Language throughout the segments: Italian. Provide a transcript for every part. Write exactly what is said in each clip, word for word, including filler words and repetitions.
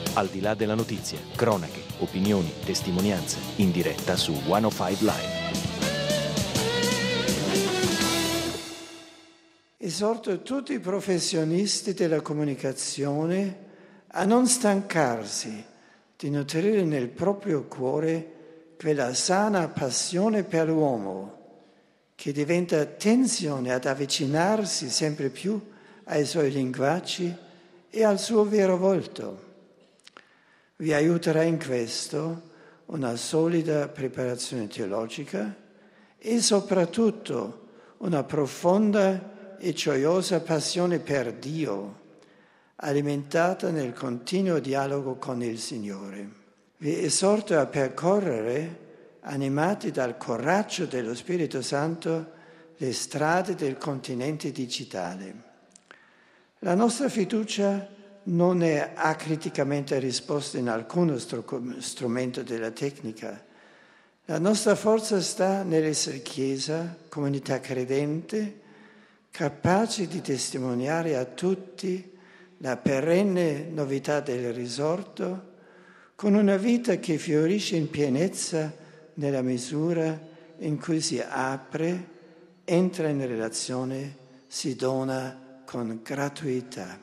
Al di là della notizia, cronache, opinioni, testimonianze, in diretta su centocinque Live. Esorto tutti i professionisti della comunicazione a non stancarsi di nutrire nel proprio cuore quella sana passione per l'uomo che diventa tensione ad avvicinarsi sempre più ai suoi linguaggi e al suo vero volto. Vi aiuterà in questo una solida preparazione teologica e soprattutto una profonda e gioiosa passione per Dio, alimentata nel continuo dialogo con il Signore. Vi esorto a percorrere, animati dal coraggio dello Spirito Santo, le strade del continente digitale. La nostra fiducia non è acriticamente risposta in alcuno stru- strumento della tecnica. La nostra forza sta nell'essere Chiesa, comunità credente, capaci di testimoniare a tutti la perenne novità del risorto, con una vita che fiorisce in pienezza nella misura in cui si apre, entra in relazione, si dona con gratuità.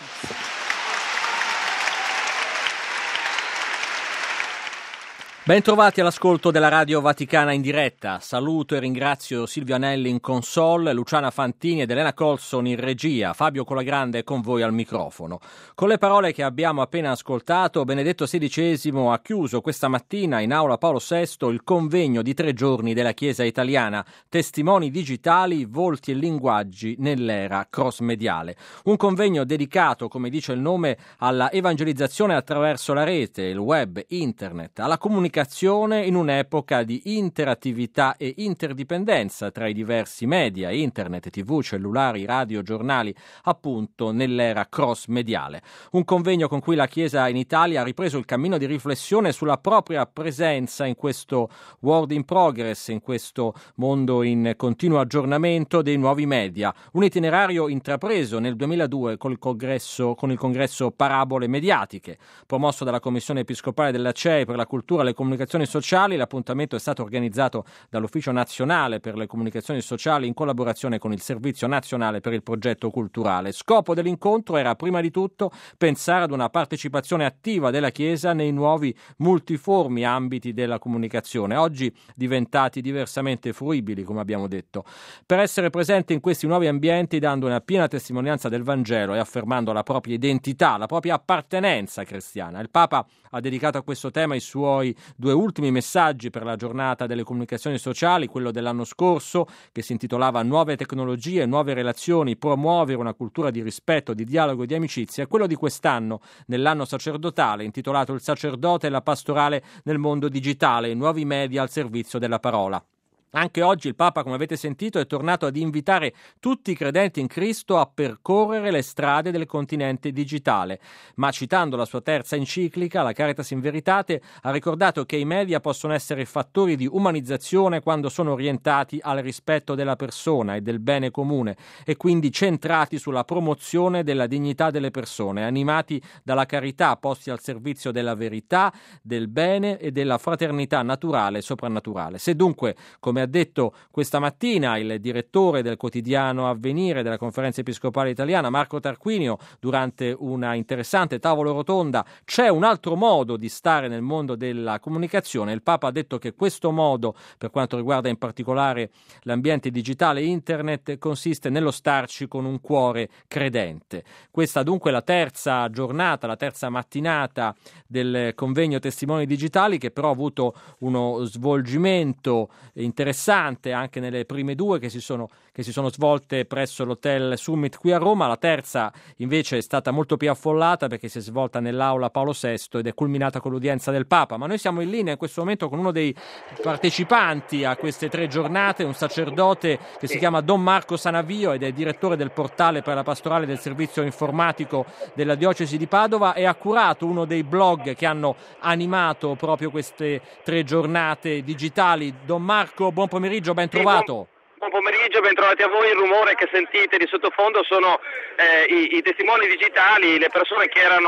Ben trovati all'ascolto della Radio Vaticana in diretta. Saluto e ringrazio Silvio Anelli in console, Luciana Fantini ed Elena Colson in regia. Fabio Colagrande è con voi al microfono. Con le parole che abbiamo appena ascoltato, Benedetto sedicesimo ha chiuso questa mattina in aula Paolo sesto il convegno di tre giorni della Chiesa italiana, Testimoni digitali, volti e linguaggi nell'era cross-mediale. Un convegno dedicato, come dice il nome, alla evangelizzazione attraverso la rete, il web, internet, alla comunicazione in un'epoca di interattività e interdipendenza tra i diversi media, internet, tv, cellulari, radio, giornali, appunto nell'era cross-mediale. Un convegno con cui la Chiesa in Italia ha ripreso il cammino di riflessione sulla propria presenza in questo world in progress, in questo mondo in continuo aggiornamento dei nuovi media. Un itinerario intrapreso nel duemiladue col congresso, con il congresso Parabole Mediatiche, promosso dalla Commissione Episcopale della C E I per la cultura e le comunicazioni sociali. L'appuntamento è stato organizzato dall'Ufficio Nazionale per le Comunicazioni Sociali in collaborazione con il Servizio Nazionale per il Progetto Culturale. Scopo dell'incontro era prima di tutto pensare ad una partecipazione attiva della Chiesa nei nuovi multiformi ambiti della comunicazione, oggi diventati diversamente fruibili, come abbiamo detto, per essere presente in questi nuovi ambienti dando una piena testimonianza del Vangelo e affermando la propria identità, la propria appartenenza cristiana. Il Papa ha dedicato a questo tema i suoi due ultimi messaggi per la giornata delle comunicazioni sociali, quello dell'anno scorso che si intitolava Nuove tecnologie, nuove relazioni, promuovere una cultura di rispetto, di dialogo e di amicizia, e quello di quest'anno, nell'anno sacerdotale, intitolato Il sacerdote e la pastorale nel mondo digitale, i nuovi media al servizio della parola. Anche oggi il Papa, come avete sentito, è tornato ad invitare tutti i credenti in Cristo a percorrere le strade del continente digitale, ma citando la sua terza enciclica, la Caritas in Veritate, ha ricordato che i media possono essere fattori di umanizzazione quando sono orientati al rispetto della persona e del bene comune e quindi centrati sulla promozione della dignità delle persone, animati dalla carità, posti al servizio della verità, del bene e della fraternità naturale e soprannaturale. Se dunque, come ha detto questa mattina il direttore del quotidiano Avvenire della Conferenza Episcopale Italiana, Marco Tarquinio, durante una interessante tavola rotonda, c'è un altro modo di stare nel mondo della comunicazione. Il Papa ha detto che questo modo, per quanto riguarda in particolare l'ambiente digitale e internet, consiste nello starci con un cuore credente. Questa dunque è la terza giornata, la terza mattinata del convegno Testimoni digitali, che però ha avuto uno svolgimento interessante anche nelle prime due che si sono che si sono svolte presso l'Hotel Summit qui a Roma. La terza invece è stata molto più affollata perché si è svolta nell'aula Paolo sesto ed è culminata con l'udienza del Papa. Ma noi siamo in linea in questo momento con uno dei partecipanti a queste tre giornate, un sacerdote che si chiama Don Marco Sanavio ed è direttore del portale per la pastorale del servizio informatico della diocesi di Padova e ha curato uno dei blog che hanno animato proprio queste tre giornate digitali. Don Marco, buon pomeriggio, ben trovato. Buon pomeriggio, ben trovati a voi. Il rumore che sentite di sottofondo sono eh, i, i testimoni digitali, le persone che erano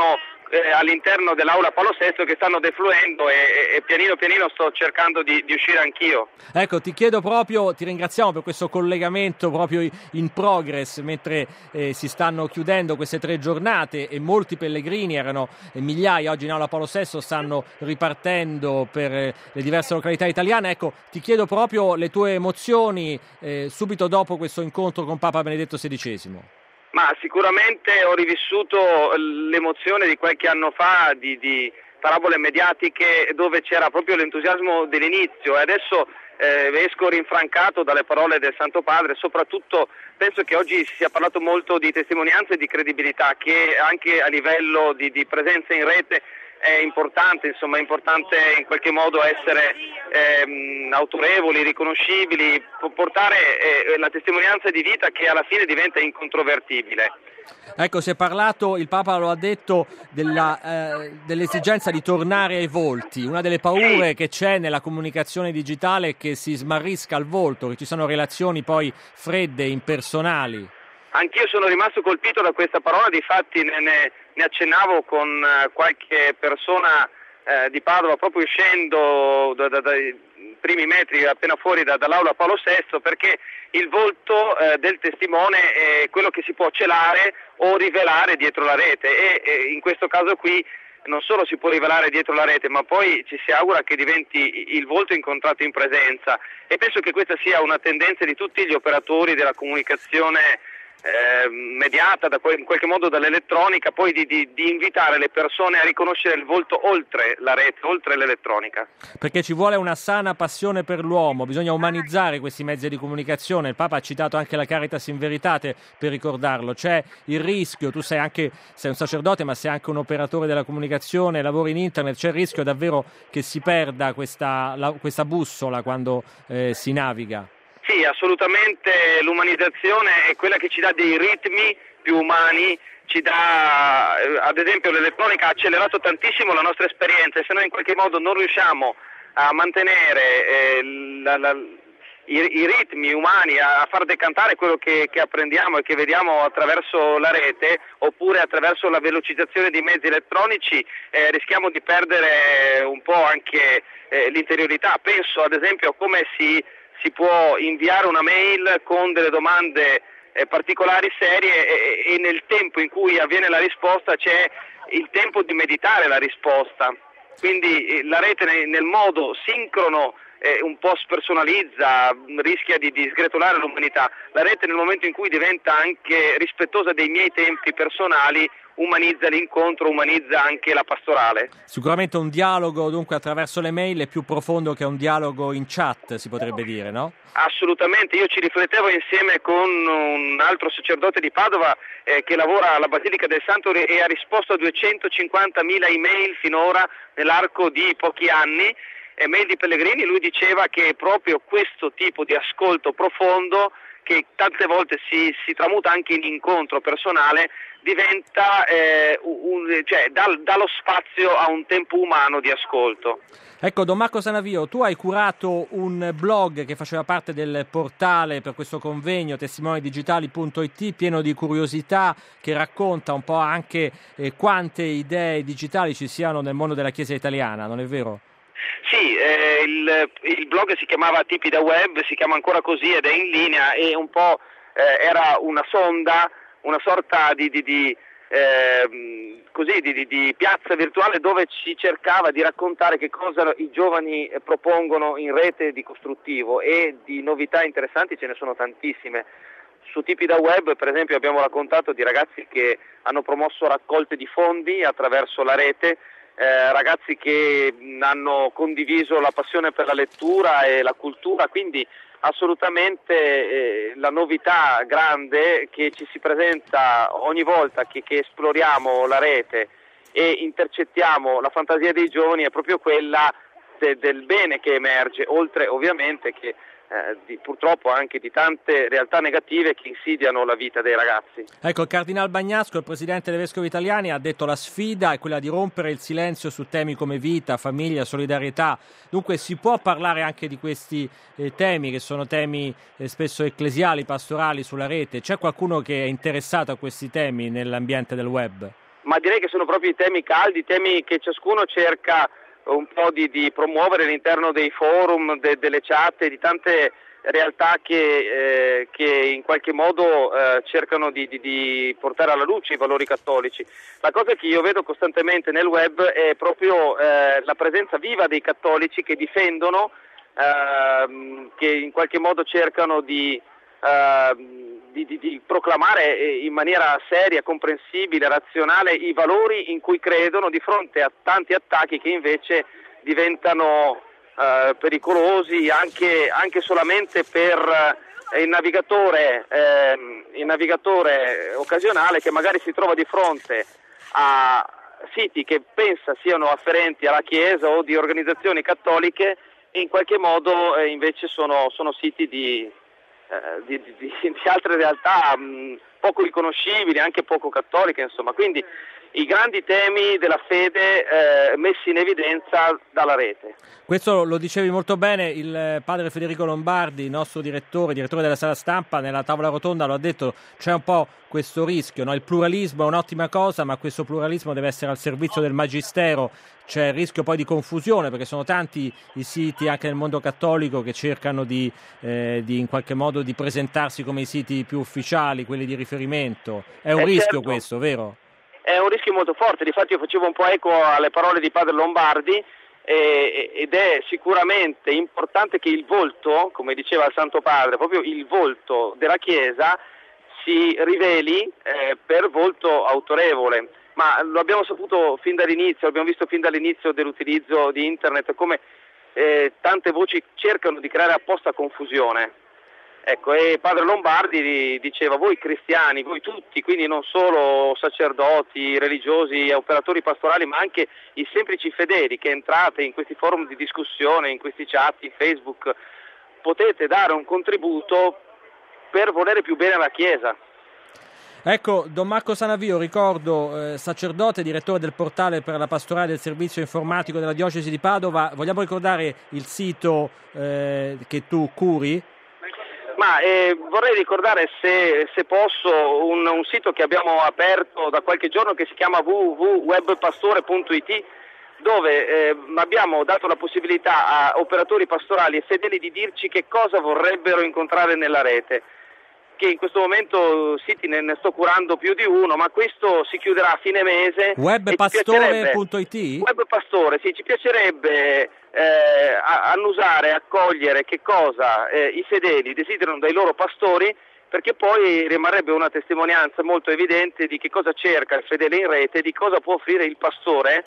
eh, all'interno dell'aula Paolo sesto che stanno defluendo e, e pianino pianino sto cercando di, di uscire anch'io. Ecco, ti chiedo proprio, ti ringraziamo per questo collegamento proprio in progress mentre eh, si stanno chiudendo queste tre giornate e molti pellegrini, erano eh, migliaia oggi in aula Paolo sesto, stanno ripartendo per eh, le diverse località italiane. Ecco, ti chiedo proprio le tue emozioni eh, subito dopo questo incontro con Papa Benedetto sedicesimo. Ma sicuramente ho rivissuto l'emozione di qualche anno fa di, di parabole mediatiche dove c'era proprio l'entusiasmo dell'inizio e adesso eh, esco rinfrancato dalle parole del Santo Padre. Soprattutto penso che oggi si sia parlato molto di testimonianza e di credibilità, che anche a livello di, di presenza in rete è importante, insomma è importante in qualche modo essere ehm, autorevoli, riconoscibili, portare eh, la testimonianza di vita che alla fine diventa incontrovertibile. Ecco, si è parlato, il Papa lo ha detto, della, eh, dell'esigenza di tornare ai volti. Una delle paure sì. che c'è nella comunicazione digitale è che si smarrisca il volto, che ci sono relazioni poi fredde, impersonali. Anch'io sono rimasto colpito da questa parola, difatti ne, ne, ne accennavo con uh, qualche persona uh, di Padova proprio uscendo da, da, dai primi metri appena fuori da, dall'aula Paolo sesto, perché il volto uh, del testimone è quello che si può celare o rivelare dietro la rete e, e in questo caso qui non solo si può rivelare dietro la rete, ma poi ci si augura che diventi il volto incontrato in presenza e penso che questa sia una tendenza di tutti gli operatori della comunicazione Eh, mediata da, in qualche modo dall'elettronica, poi di, di, di invitare le persone a riconoscere il volto oltre la rete, oltre l'elettronica. Perché ci vuole una sana passione per l'uomo, bisogna umanizzare questi mezzi di comunicazione. Il Papa ha citato anche la Caritas in Veritate per ricordarlo. C'è il rischio, tu sei anche sei un sacerdote ma sei anche un operatore della comunicazione, lavori in internet, c'è il rischio davvero che si perda questa, la, questa bussola quando eh, si naviga. Sì, assolutamente, l'umanizzazione è quella che ci dà dei ritmi più umani, ci dà, ad esempio l'elettronica ha accelerato tantissimo la nostra esperienza e se noi in qualche modo non riusciamo a mantenere eh, la, la, i, i ritmi umani, a far decantare quello che, che apprendiamo e che vediamo attraverso la rete oppure attraverso la velocizzazione di mezzi elettronici, eh, rischiamo di perdere un po' anche eh, l'interiorità. Penso ad esempio a come si si può inviare una mail con delle domande eh, particolari, serie e, e nel tempo in cui avviene la risposta c'è il tempo di meditare la risposta. Quindi eh, la rete nel, nel modo sincrono eh, un po' spersonalizza, rischia di, di sgretolare l'umanità. La rete nel momento in cui diventa anche rispettosa dei miei tempi personali umanizza l'incontro, umanizza anche la pastorale. Sicuramente un dialogo dunque attraverso le mail è più profondo che un dialogo in chat, si potrebbe dire, no? Assolutamente, io ci riflettevo insieme con un altro sacerdote di Padova eh, che lavora alla Basilica del Santo e ha risposto a duecentocinquantamila email finora nell'arco di pochi anni, email di pellegrini. Lui diceva che proprio questo tipo di ascolto profondo, che tante volte si, si tramuta anche in incontro personale, diventa eh, un, cioè dà, dà lo spazio a un tempo umano di ascolto. Ecco, Don Marco Sanavio, tu hai curato un blog che faceva parte del portale per questo convegno, testimonidigitali punto it, pieno di curiosità, che racconta un po' anche eh, quante idee digitali ci siano nel mondo della Chiesa italiana, non è vero? Sì, eh, il, il blog si chiamava Tipi da Web, si chiama ancora così ed è in linea e un po' eh, era una sonda, una sorta di, di, di, eh, così, di, di, di piazza virtuale dove si cercava di raccontare che cosa i giovani propongono in rete di costruttivo e di novità interessanti ce ne sono tantissime. Su Tipi da Web, per esempio, abbiamo raccontato di ragazzi che hanno promosso raccolte di fondi attraverso la rete, Eh, ragazzi che hanno condiviso la passione per la lettura e la cultura, quindi assolutamente eh, la novità grande che ci si presenta ogni volta che, che esploriamo la rete e intercettiamo la fantasia dei giovani è proprio quella de, del bene che emerge, oltre ovviamente che Eh, di, purtroppo anche di tante realtà negative che insidiano la vita dei ragazzi. Ecco, il Cardinal Bagnasco, il presidente dei Vescovi Italiani, ha detto la sfida è quella di rompere il silenzio su temi come vita, famiglia, solidarietà. Dunque si può parlare anche di questi eh, temi che sono temi eh, spesso ecclesiali, pastorali sulla rete. C'è qualcuno che è interessato a questi temi nell'ambiente del web? ma direi che sono proprio i temi caldi, i temi che ciascuno cerca un po' di, di promuovere all'interno dei forum, de, delle chat, di tante realtà che, eh, che in qualche modo eh, cercano di, di, di portare alla luce i valori cattolici. La cosa che io vedo costantemente nel web è proprio eh, la presenza viva dei cattolici che difendono, eh, che in qualche modo cercano di, eh, di, di, di proclamare in maniera seria, comprensibile, razionale i valori in cui credono di fronte a tanti attacchi che invece diventano Uh, pericolosi anche, anche solamente per uh, il navigatore, eh, il navigatore occasionale che magari si trova di fronte a siti che pensa siano afferenti alla Chiesa o di organizzazioni cattoliche e in qualche modo eh, invece sono, sono siti di, eh, di, di, di altre realtà mh, poco riconoscibili, anche poco cattoliche, insomma. Quindi i grandi temi della fede eh, messi in evidenza dalla rete. Questo lo dicevi molto bene, il padre Federico Lombardi, nostro direttore, direttore della Sala Stampa, nella tavola rotonda lo ha detto, c'è un po' questo rischio, no? Il pluralismo è un'ottima cosa, ma questo pluralismo deve essere al servizio del magistero, c'è il rischio poi di confusione, perché sono tanti i siti anche nel mondo cattolico che cercano di, eh, di in qualche modo di presentarsi come i siti più ufficiali, quelli di riferimento. È un eh rischio certo. questo, vero? È un rischio molto forte, difatti io facevo un po' eco alle parole di padre Lombardi eh, ed è sicuramente importante che il volto, come diceva il Santo Padre, proprio il volto della Chiesa si riveli eh, per volto autorevole, ma lo abbiamo saputo fin dall'inizio, abbiamo visto fin dall'inizio dell'utilizzo di internet come eh, tante voci cercano di creare apposta confusione. Ecco, e padre Lombardi diceva voi cristiani, voi tutti, quindi non solo sacerdoti, religiosi, operatori pastorali, ma anche i semplici fedeli che entrate in questi forum di discussione, in questi chat, in Facebook, potete dare un contributo per volere più bene alla Chiesa. Ecco, Don Marco Sanavio, ricordo, eh, sacerdote, direttore del portale per la pastorale del servizio informatico della diocesi di Padova. Vogliamo ricordare il sito eh, che tu curi? Ma eh, vorrei ricordare, se, se posso, un, un sito che abbiamo aperto da qualche giorno che si chiama w w w punto webpastore punto i t, dove eh, abbiamo dato la possibilità a operatori pastorali e fedeli di dirci che cosa vorrebbero incontrare nella rete, che in questo momento siti ne, ne sto curando più di uno, ma questo si chiuderà a fine mese. webpastore punto i t? Webpastore, sì, ci piacerebbe eh, annusare, accogliere che cosa eh, i fedeli desiderano dai loro pastori, perché poi rimarrebbe una testimonianza molto evidente di che cosa cerca il fedele in rete, di cosa può offrire il pastore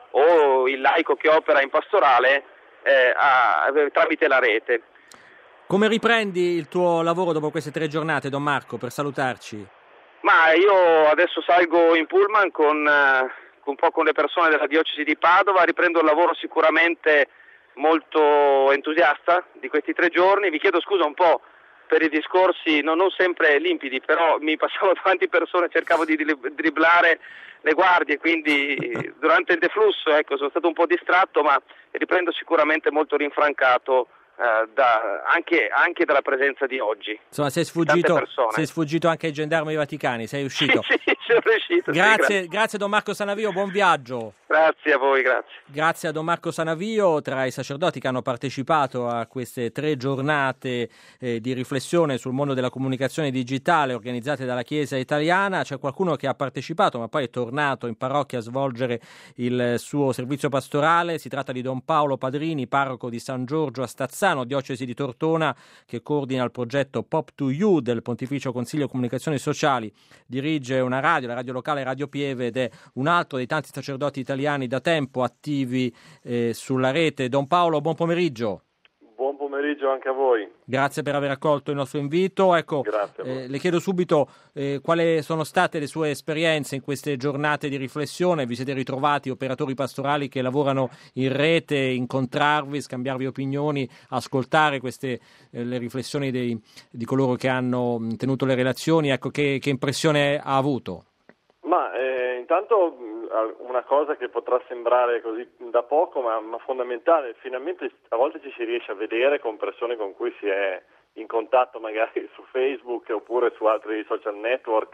o il laico che opera in pastorale eh, a, tramite la rete. Come riprendi il tuo lavoro dopo queste tre giornate, Don Marco, per salutarci? Ma io adesso salgo in pullman con, eh, un po' con le persone della diocesi di Padova, riprendo il lavoro sicuramente molto entusiasta di questi tre giorni. Vi chiedo scusa un po' per i discorsi non, non sempre limpidi, però mi passavano davanti persone, cercavo di dribblare le guardie, quindi durante il deflusso ecco, sono stato un po' distratto, ma riprendo sicuramente molto rinfrancato Uh, da, anche, anche dalla presenza di oggi. Insomma, sei sfuggito, sei sfuggito anche ai gendarmi vaticani, sei uscito. Sì, sì, sono riuscito. Grazie, sì, grazie. grazie Don Marco Sanavio, buon viaggio. Grazie a voi, grazie. Grazie a Don Marco Sanavio, tra i sacerdoti che hanno partecipato a queste tre giornate eh, di riflessione sul mondo della comunicazione digitale organizzate dalla Chiesa italiana. C'è qualcuno che ha partecipato ma poi è tornato in parrocchia a svolgere il suo servizio pastorale. Si tratta di Don Paolo Padrini, parroco di San Giorgio a Stazzano, diocesi di Tortona, che coordina il progetto Pop to You del Pontificio Consiglio Comunicazioni Sociali. Dirige una radio, la radio locale Radio Pieve, ed è un altro dei tanti sacerdoti italiani da tempo attivi eh, sulla rete. Don Paolo, buon pomeriggio. Buon pomeriggio anche a voi. Grazie per aver accolto il nostro invito. Ecco, eh, le chiedo subito eh, quali sono state le sue esperienze in queste giornate di riflessione. Vi siete ritrovati operatori pastorali che lavorano in rete, incontrarvi, scambiarvi opinioni, ascoltare queste eh, le riflessioni dei, di coloro che hanno tenuto le relazioni. Ecco, che, che impressione ha avuto? Ma eh, intanto una cosa che potrà sembrare così da poco ma, ma fondamentale, finalmente a volte ci si riesce a vedere con persone con cui si è in contatto magari su Facebook oppure su altri social network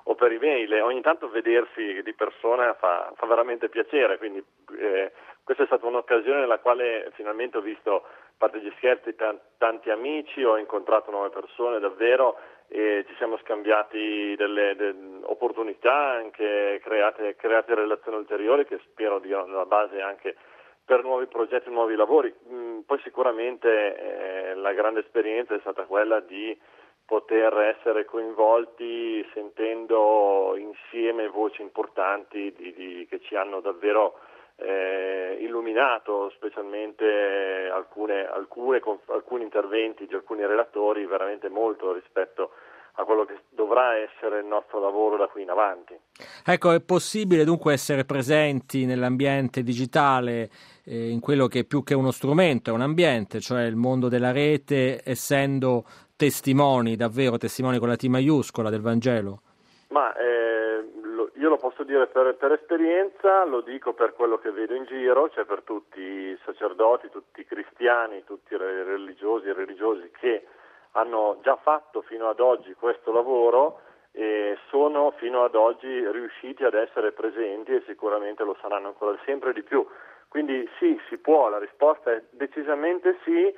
o per email, e ogni tanto vedersi di persona fa, fa veramente piacere, quindi eh, questa è stata un'occasione nella quale finalmente ho visto, a parte gli scherzi, t- tanti amici, ho incontrato nuove persone davvero, e ci siamo scambiati delle, delle opportunità, anche create, create relazioni ulteriori che spero diano la base anche per nuovi progetti, nuovi lavori. Mm, poi sicuramente eh, la grande esperienza è stata quella di poter essere coinvolti sentendo insieme voci importanti di, di, che ci hanno davvero eh, illuminato, specialmente alcune, alcune, alcuni interventi di alcuni relatori, veramente molto rispetto a quello che dovrà essere il nostro lavoro da qui in avanti. Ecco, è possibile dunque essere presenti nell'ambiente digitale, eh, in quello che più che uno strumento è un ambiente, cioè il mondo della rete, essendo testimoni, davvero testimoni con la T maiuscola del Vangelo? Ma eh, lo, io lo posso dire per, per esperienza, lo dico per quello che vedo in giro, cioè per tutti i sacerdoti, tutti i cristiani, tutti i religiosi e religiosi che hanno già fatto fino ad oggi questo lavoro e sono fino ad oggi riusciti ad essere presenti, e sicuramente lo saranno ancora sempre di più. Quindi sì, si può, la risposta è decisamente sì.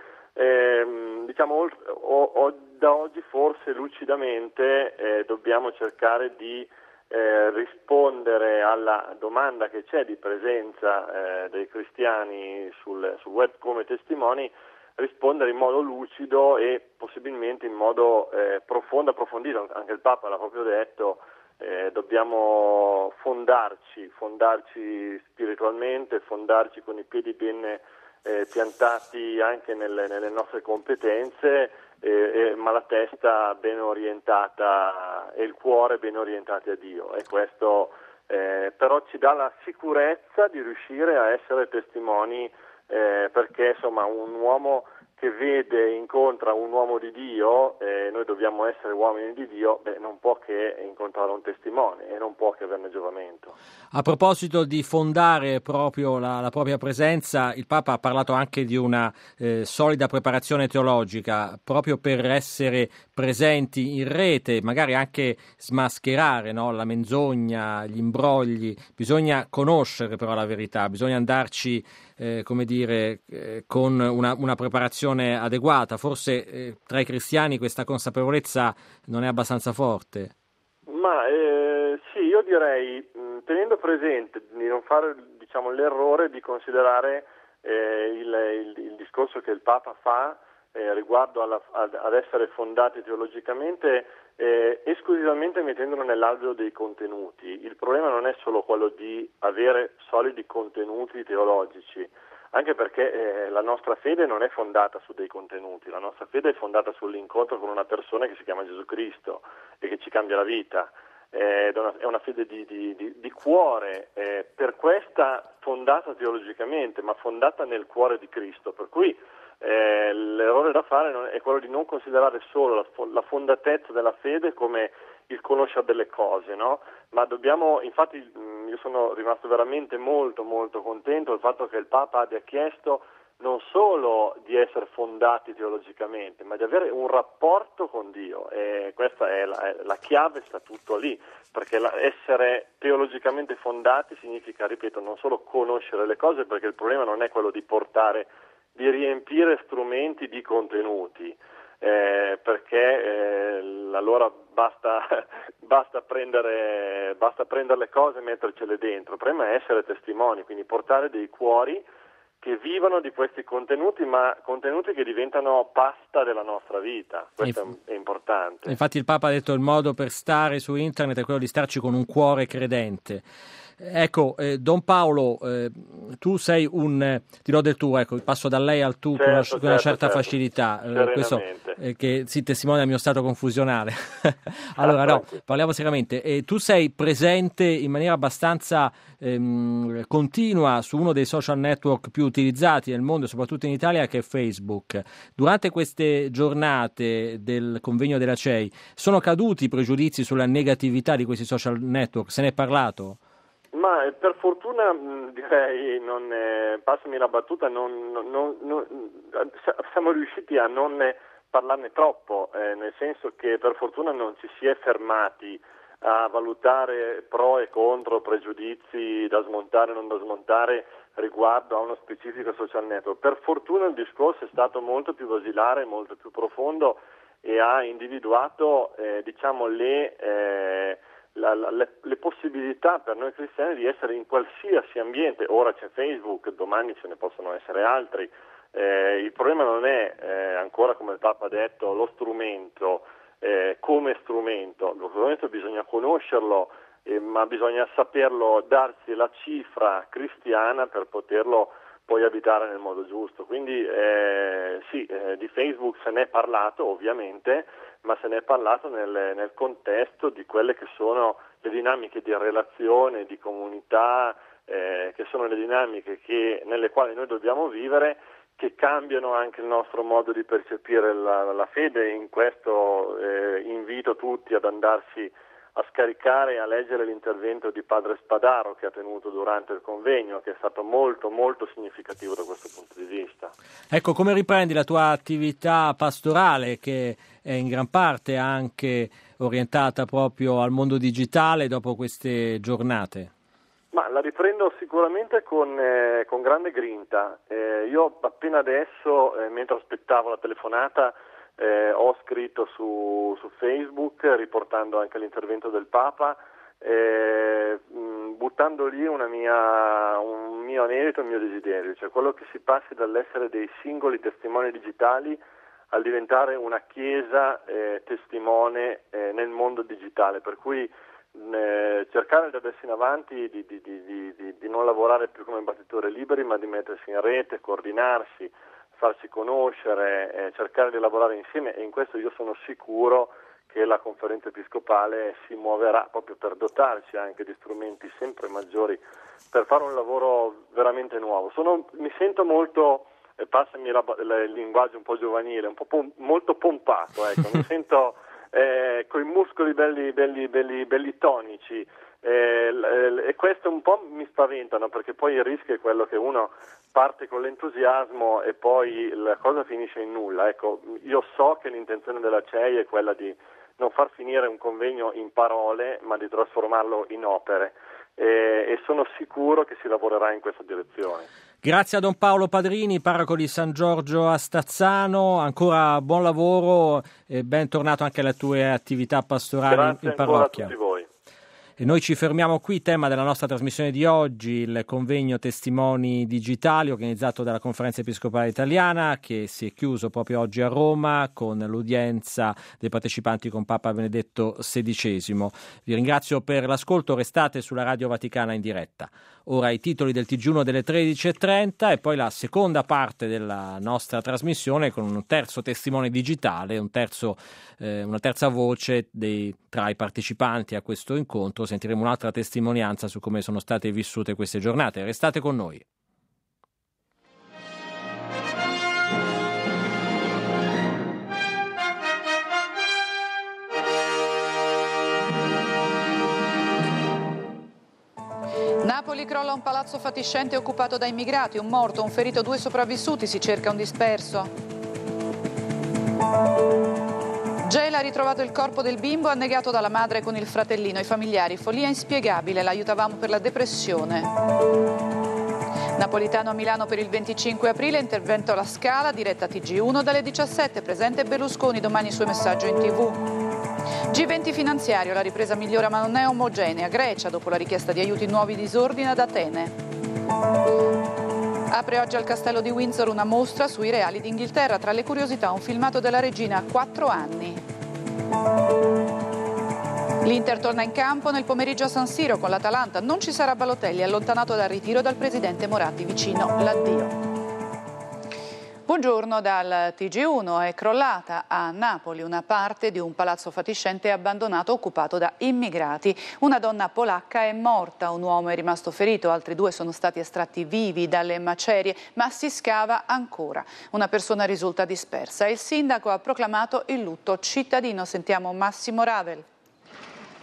Eh, diciamo o, o, da oggi forse lucidamente eh, dobbiamo cercare di eh, rispondere alla domanda che c'è di presenza eh, dei cristiani sul, sul web come testimoni, rispondere in modo lucido e possibilmente in modo eh, profondo, approfondito. Anche il Papa l'ha proprio detto, eh, dobbiamo fondarci, fondarci spiritualmente, fondarci con i piedi ben Eh, piantati anche nelle, nelle nostre competenze, eh, eh, ma la testa ben orientata e il cuore ben orientati a Dio, e questo eh, però ci dà la sicurezza di riuscire a essere testimoni, eh, perché insomma un uomo che vede, incontra un uomo di Dio, eh, noi dobbiamo essere uomini di Dio, beh, non può che incontrare un testimone e non può che averne giovamento. A proposito di fondare proprio la, la propria presenza, il Papa ha parlato anche di una eh, solida preparazione teologica, proprio per essere presenti in rete, magari anche smascherare, no, la menzogna, gli imbrogli. Bisogna conoscere però la verità, bisogna andarci eh, come dire, eh, con una, una preparazione adeguata. Forse eh, tra i cristiani questa consapevolezza non è abbastanza forte. Ma eh, sì, io direi, mh, tenendo presente di non fare, diciamo, l'errore di considerare eh, il, il, il discorso che il Papa fa eh, riguardo alla, ad, ad essere fondati teologicamente eh, esclusivamente mettendolo nell'alveo dei contenuti. Il problema non è solo quello di avere solidi contenuti teologici, anche perché eh, la nostra fede non è fondata su dei contenuti, la nostra fede è fondata sull'incontro con una persona che si chiama Gesù Cristo e che ci cambia la vita. Eh, è una fede di, di, di, di cuore, eh, per questa fondata teologicamente, ma fondata nel cuore di Cristo, per cui eh, l'errore da fare è quello di non considerare solo la, la fondatezza della fede come il conoscere delle cose, no? Ma dobbiamo, infatti io sono rimasto veramente molto molto contento del fatto che il Papa abbia chiesto non solo di essere fondati teologicamente, ma di avere un rapporto con Dio, e questa è la, è la chiave, sta tutto lì, perché la, essere teologicamente fondati significa, ripeto, non solo conoscere le cose, perché il problema non è quello di portare, di riempire strumenti di contenuti, eh, perché eh, allora basta, basta, prendere, basta prendere le cose e mettercele dentro. Il problema è essere testimoni, quindi portare dei cuori che vivono di questi contenuti, ma contenuti che diventano pasta della nostra vita. Questo Inf- è importante. Infatti il Papa ha detto il modo per stare su internet è quello di starci con un cuore credente. Ecco, eh, Don Paolo, eh, tu sei un, eh, ti do del tu, ecco, passo da lei al tu, certo, con, una, certo, con una certa certo. facilità, eh, questo eh, che si testimonia del mio stato confusionale. Allora, ah, no, parliamo seriamente. Eh, tu sei presente in maniera abbastanza ehm, continua su uno dei social network più utilizzati nel mondo, soprattutto in Italia, che è Facebook. Durante queste giornate del convegno della C E I sono caduti i pregiudizi sulla negatività di questi social network? Se ne è parlato? Ma per fortuna direi, non è, passami la battuta, non, non, non, siamo riusciti a non parlarne troppo, eh, nel senso che per fortuna non ci si è fermati a valutare pro e contro, pregiudizi da smontare e non da smontare riguardo a uno specifico social network. Per fortuna il discorso è stato molto più basilare, molto più profondo e ha individuato eh, diciamo le, eh, la, la, le, le possibilità per noi cristiani di essere in qualsiasi ambiente. Ora c'è Facebook, domani ce ne possono essere altri. Eh, il problema non è eh, ancora, come il Papa ha detto, lo strumento eh, come strumento. Lo strumento bisogna conoscerlo, eh, ma bisogna saperlo, darsi la cifra cristiana per poterlo poi abitare nel modo giusto. Quindi eh, sì, eh, di Facebook se ne è parlato ovviamente, ma se ne è parlato nel, nel contesto di quelle che sono le dinamiche di relazione, di comunità, eh, che sono le dinamiche che, nelle quali noi dobbiamo vivere, che cambiano anche il nostro modo di percepire la, la fede. In questo eh, invito tutti ad andarsi a scaricare e a leggere l'intervento di Padre Spadaro che ha tenuto durante il convegno, che è stato molto molto significativo da questo punto di vista. Ecco, come riprendi la tua attività pastorale, che è in gran parte anche orientata proprio al mondo digitale, dopo queste giornate? Ma la riprendo sicuramente con, eh, con grande grinta. Eh, io appena adesso, eh, mentre aspettavo la telefonata, eh, ho scritto su, su Facebook, riportando anche l'intervento del Papa, eh, mh, buttando lì una mia, un mio anelito, un mio desiderio, cioè quello che si passi dall'essere dei singoli testimoni digitali al diventare una chiesa eh, testimone eh, nel mondo digitale, per cui Eh, cercare da adesso in avanti di, di, di, di, di non lavorare più come imbattitori liberi, ma di mettersi in rete, coordinarsi, farsi conoscere, eh, cercare di lavorare insieme, e in questo io sono sicuro che la Conferenza Episcopale si muoverà proprio per dotarci anche di strumenti sempre maggiori per fare un lavoro veramente nuovo. Sono, mi sento molto, eh, passami la, la, il linguaggio un po' giovanile, un po' pom- molto pompato, ecco, mi sento Eh, con i muscoli belli, belli, belli, belli tonici, eh, l- e questo un po' mi spaventano, perché poi il rischio è quello che uno parte con l'entusiasmo e poi la cosa finisce in nulla. Ecco, io so che l'intenzione della C E I è quella di non far finire un convegno in parole, ma di trasformarlo in opere, eh, e sono sicuro che si lavorerà in questa direzione. Grazie a Don Paolo Padrini, parroco di San Giorgio a Stazzano, ancora buon lavoro e ben tornato anche alle tue attività pastorali. Grazie in parrocchia. A tutti voi. E noi ci fermiamo qui, tema della nostra trasmissione di oggi, il convegno Testimoni Digitali organizzato dalla Conferenza Episcopale Italiana, che si è chiuso proprio oggi a Roma con l'udienza dei partecipanti con Papa Benedetto sedicesimo. Vi ringrazio per l'ascolto, restate sulla Radio Vaticana in diretta. Ora i titoli del T G uno delle tredici e trenta e poi la seconda parte della nostra trasmissione con un terzo testimone digitale, un terzo, eh, una terza voce dei, tra i partecipanti a questo incontro. Sentiremo un'altra testimonianza su come sono state vissute queste giornate. Restate con noi. Napoli crolla un palazzo fatiscente occupato da immigrati, un morto, un ferito, due sopravvissuti, si cerca un disperso. Gela ha ritrovato il corpo del bimbo annegato dalla madre con il fratellino. I familiari, follia inspiegabile, l'aiutavamo per la depressione. Napolitano a Milano per il venticinque aprile, intervento alla Scala, diretta T G uno dalle diciassette, presente Berlusconi, domani il suo messaggio in tivù. G venti finanziario, la ripresa migliora ma non è omogenea. Grecia, dopo la richiesta di aiuti nuovi disordini ad Atene. Apre oggi al Castello di Windsor una mostra sui reali d'Inghilterra. Tra le curiosità un filmato della regina a quattro anni. L'Inter torna in campo nel pomeriggio a San Siro con l'Atalanta. Non ci sarà Balotelli, allontanato dal ritiro dal presidente Moratti, vicino l'addio. Buongiorno dal T G uno. È crollata a Napoli una parte di un palazzo fatiscente abbandonato occupato da immigrati. Una donna polacca è morta, un uomo è rimasto ferito, altri due sono stati estratti vivi dalle macerie, ma si scava ancora. Una persona risulta dispersa. Il sindaco ha proclamato il lutto cittadino. Sentiamo Massimo Ravel.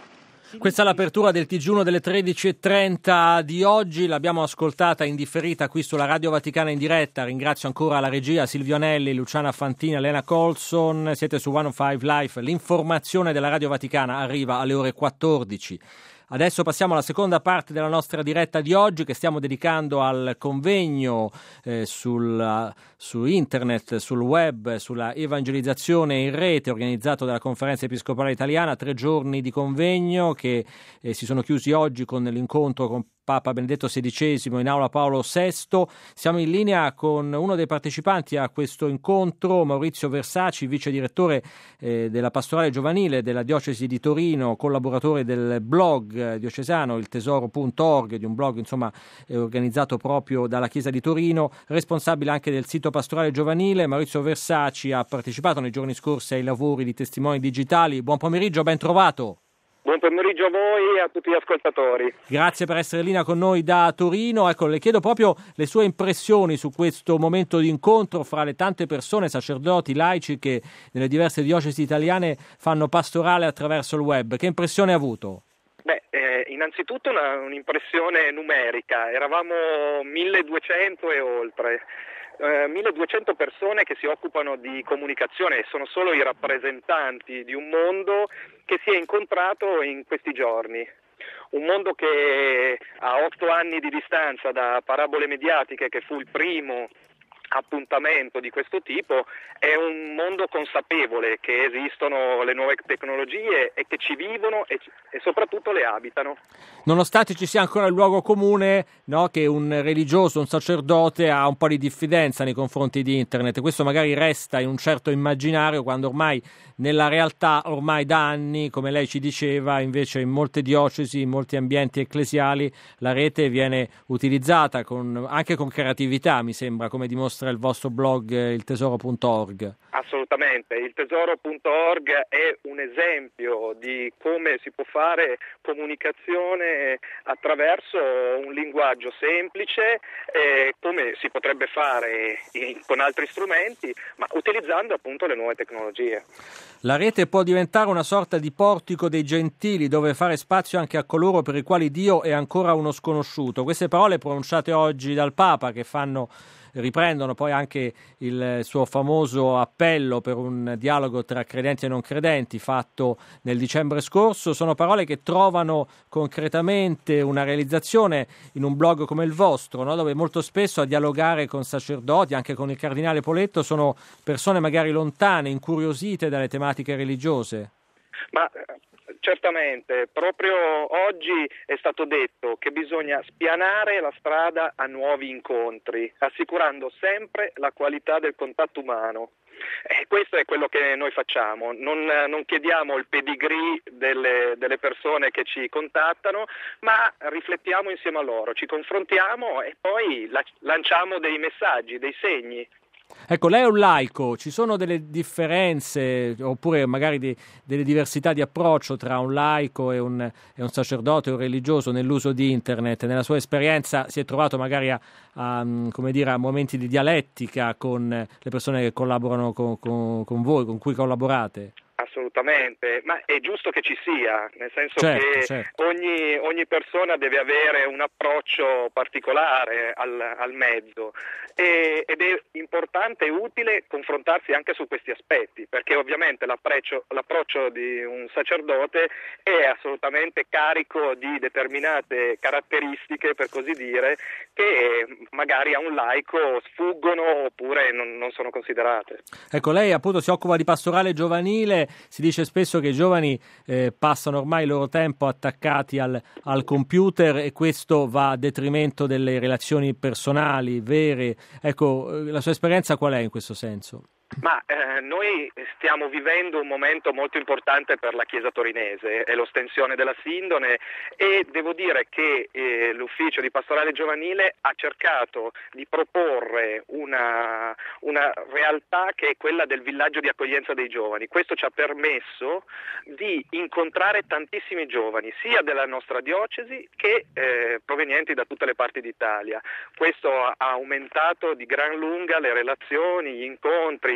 Questa è l'apertura del T G uno delle tredici e trenta di oggi, l'abbiamo ascoltata in differita qui sulla Radio Vaticana in diretta. Ringrazio ancora la regia, Silvio Anelli, Luciana Fantini, Elena Colson. Siete su centocinque Live, l'informazione della Radio Vaticana arriva alle ore quattordici. Adesso passiamo alla seconda parte della nostra diretta di oggi, che stiamo dedicando al convegno eh, sul, su internet, sul web, sulla evangelizzazione in rete organizzato dalla Conferenza Episcopale Italiana. Tre giorni di convegno che eh, si sono chiusi oggi con l'incontro con Papa Benedetto sedicesimo in aula Paolo sesto. Siamo in linea con uno dei partecipanti a questo incontro, Maurizio Versaci, vice direttore eh, della pastorale giovanile della diocesi di Torino, collaboratore del blog diocesano il tesoro punto org, di un blog insomma eh, organizzato proprio dalla Chiesa di Torino, responsabile anche del sito pastorale giovanile. Maurizio Versaci ha partecipato nei giorni scorsi ai lavori di testimoni digitali. Buon pomeriggio, ben trovato. Buon pomeriggio a voi e a tutti gli ascoltatori. Grazie per essere in linea con noi da Torino. Ecco, le chiedo proprio le sue impressioni su questo momento di incontro fra le tante persone, sacerdoti, laici che nelle diverse diocesi italiane fanno pastorale attraverso il web. Che impressione ha avuto? Beh, eh, innanzitutto una, un'impressione numerica. Eravamo milleduecento e oltre. Eh, milleduecento persone che si occupano di comunicazione e sono solo i rappresentanti di un mondo che si è incontrato in questi giorni. Un mondo che a otto anni di distanza da Parabole mediatiche, che fu il primo appuntamento di questo tipo, è un mondo consapevole che esistono le nuove tecnologie e che ci vivono e, e soprattutto le abitano. Nonostante ci sia ancora il luogo comune, no, che un religioso, un sacerdote ha un po' di diffidenza nei confronti di internet, questo magari resta in un certo immaginario, quando ormai nella realtà, ormai da anni, come lei ci diceva, invece in molte diocesi, in molti ambienti ecclesiali, la rete viene utilizzata con, anche con creatività, mi sembra, come dimostra il vostro blog il tesoro punto org. Assolutamente, il tesoro punto org è un esempio di come si può fare comunicazione attraverso un linguaggio semplice, eh, come si potrebbe fare in, con altri strumenti, ma utilizzando appunto le nuove tecnologie. La rete può diventare una sorta di portico dei gentili, dove fare spazio anche a coloro per i quali Dio è ancora uno sconosciuto. Queste parole pronunciate oggi dal Papa, che fanno riprendono poi anche il suo famoso appello per un dialogo tra credenti e non credenti fatto nel dicembre scorso, sono parole che trovano concretamente una realizzazione in un blog come il vostro, no? Dove molto spesso a dialogare con sacerdoti, anche con il cardinale Poletto, sono persone magari lontane, incuriosite dalle tematiche religiose. Ma certamente, proprio oggi è stato detto che bisogna spianare la strada a nuovi incontri, assicurando sempre la qualità del contatto umano. E questo è quello che noi facciamo, non, non chiediamo il pedigree delle, delle persone che ci contattano, ma riflettiamo insieme a loro, ci confrontiamo e poi la, lanciamo dei messaggi, dei segni. Ecco, lei è un laico, ci sono delle differenze oppure magari di, delle diversità di approccio tra un laico e un, e un sacerdote o un religioso nell'uso di internet? Nella sua esperienza si è trovato magari a, a, come dire, a momenti di dialettica con le persone che collaborano con, con, con voi, con cui collaborate? Assolutamente, ma è giusto che ci sia, nel senso certo, che certo. Ogni, ogni persona deve avere un approccio particolare al, al mezzo e, ed è importante e utile confrontarsi anche su questi aspetti, perché ovviamente l'approccio, l'approccio di un sacerdote è assolutamente carico di determinate caratteristiche, per così dire, che magari a un laico sfuggono oppure non, non sono considerate. Ecco, lei appunto si occupa di pastorale giovanile. Si dice spesso che i giovani eh, passano ormai il loro tempo attaccati al, al computer e questo va a detrimento delle relazioni personali, vere. Ecco, la sua esperienza qual è in questo senso? Ma eh, noi stiamo vivendo un momento molto importante per la Chiesa torinese, è l'ostensione della Sindone e devo dire che eh, l'ufficio di pastorale giovanile ha cercato di proporre una, una realtà che è quella del villaggio di accoglienza dei giovani. Questo ci ha permesso di incontrare tantissimi giovani, sia della nostra diocesi che eh, provenienti da tutte le parti d'Italia. Questo ha aumentato di gran lunga le relazioni, gli incontri,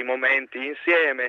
momenti insieme,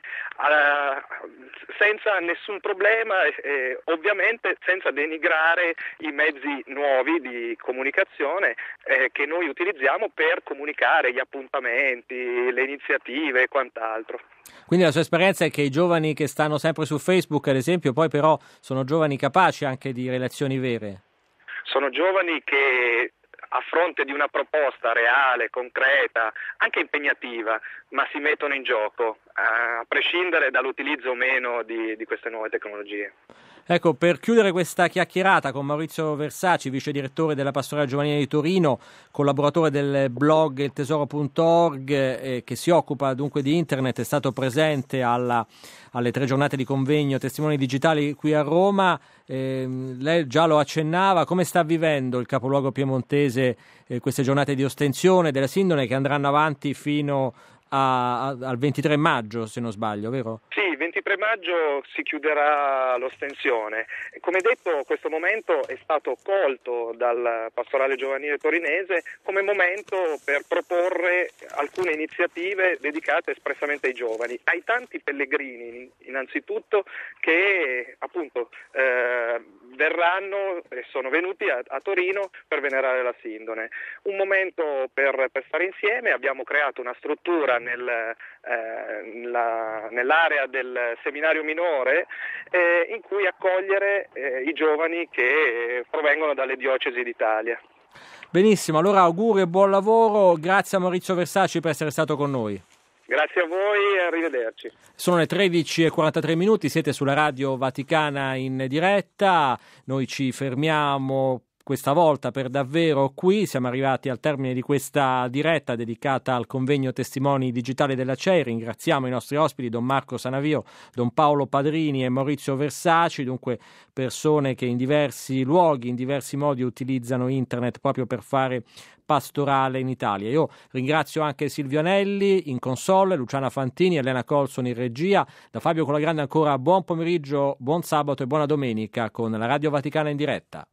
uh, senza nessun problema, eh, ovviamente senza denigrare i mezzi nuovi di comunicazione eh, che noi utilizziamo per comunicare gli appuntamenti, le iniziative e quant'altro. Quindi la sua esperienza è che i giovani che stanno sempre su Facebook, ad esempio, poi però sono giovani capaci anche di relazioni vere? Sono giovani che a fronte di una proposta reale, concreta, anche impegnativa, ma si mettono in gioco, a prescindere dall'utilizzo o meno di, di queste nuove tecnologie. Ecco, per chiudere questa chiacchierata con Maurizio Versaci, vice direttore della Pastorale Giovanile di Torino, collaboratore del blog il tesoro punto org, eh, che si occupa dunque di internet, è stato presente alla, alle tre giornate di convegno Testimoni Digitali qui a Roma. Eh, lei già lo accennava, come sta vivendo il capoluogo piemontese eh, queste giornate di ostensione della sindone che andranno avanti fino a, a, al ventitré maggio, se non sbaglio, vero? Sì, il ventitré maggio si chiuderà l'ostensione. Come detto, questo momento è stato colto dal Pastorale Giovanile Torinese come momento per proporre alcune iniziative dedicate espressamente ai giovani, ai tanti pellegrini innanzitutto che appunto eh, verranno e sono venuti a, a Torino per venerare la Sindone. Un momento per, per stare insieme. Abbiamo creato una struttura nel, eh, la, nell'area del seminario minore eh, in cui accogliere eh, i giovani che provengono dalle diocesi d'Italia. Benissimo, allora auguri e buon lavoro. Grazie a Maurizio Versaci per essere stato con noi. Grazie a voi e arrivederci. Sono le tredici e quarantatré minuti, siete sulla Radio Vaticana in diretta, noi ci fermiamo questa volta per davvero qui, siamo arrivati al termine di questa diretta dedicata al convegno Testimoni Digitali della C E I. Ringraziamo i nostri ospiti Don Marco Sanavio, Don Paolo Padrini e Maurizio Versaci, dunque persone che in diversi luoghi, in diversi modi utilizzano internet proprio per fare pastorale in Italia. Io ringrazio anche Silvio Anelli in console, Luciana Fantini, Elena Colson in regia. Da Fabio Colagrande ancora buon pomeriggio, buon sabato e buona domenica con la Radio Vaticana in diretta.